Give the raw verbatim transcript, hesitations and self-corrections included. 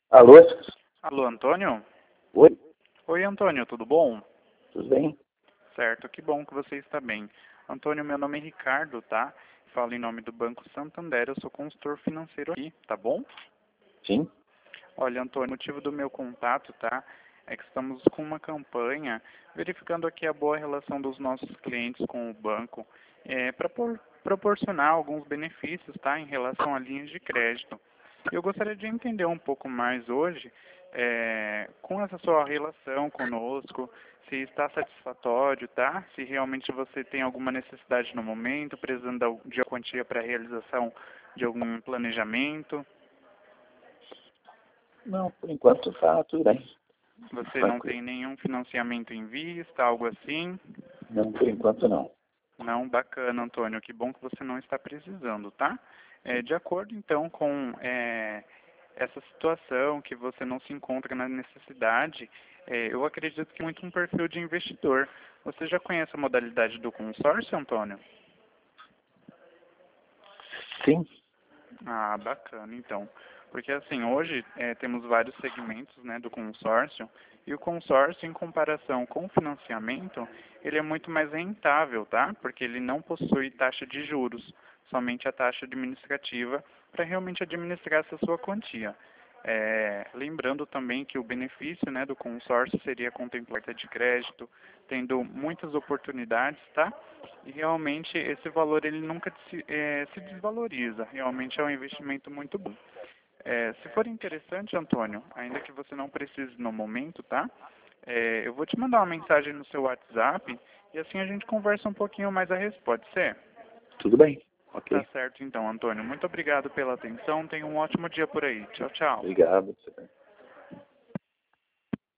Alô? Alô, Antônio? Oi, Oi, Antônio, tudo bom? tudo bem? Certo, que bom que você está bem. Antônio, meu nome é Ricardo, tá? Falo em nome do Banco Santander, eu sou consultor financeiro aqui, tá bom? Sim? Olha, Antônio, o motivo do meu contato, tá? É que estamos com uma campanha verificando aqui a boa relação dos nossos clientes com o banco, é, para proporcionar alguns benefícios, tá? Em relação a linhas de crédito. Eu gostaria de entender um pouco mais hoje, é, com essa sua relação conosco, se está satisfatório, tá? Se realmente você tem alguma necessidade no momento, precisando de uma quantia para a realização de algum planejamento. Não, por enquanto tá tudo bem. Você não Tranquilo. tem nenhum financiamento em vista, algo assim? Não, por enquanto não. Não, bacana, Antônio. Que bom que você não está precisando, tá? É, de acordo, então, com é, essa situação que você não se encontra na necessidade, é, eu acredito que é muito um perfil de investidor. Você já conhece a modalidade do consórcio, Antônio? Sim? Ah, bacana, então. Porque assim, hoje eh, temos vários segmentos, né, do consórcio, e o consórcio, em comparação com o financiamento, ele é muito mais rentável, tá? Porque ele não possui taxa de juros, somente a taxa administrativa para realmente administrar essa sua quantia. É, lembrando também que o benefício, né, do consórcio seria contemplar carta de crédito, tendo muitas oportunidades, tá? E realmente esse valor ele nunca se, é, se desvaloriza. Realmente é um investimento muito bom. É, se for interessante, Antônio, ainda que você não precise no momento, tá? É, eu vou te mandar uma mensagem no seu WhatsApp e assim a gente conversa um pouquinho mais a respeito. Pode ser? Tudo bem. Tá Ok. certo então, Antônio. Muito obrigado pela atenção. Tenha um ótimo dia por aí. Tchau, tchau. Obrigado.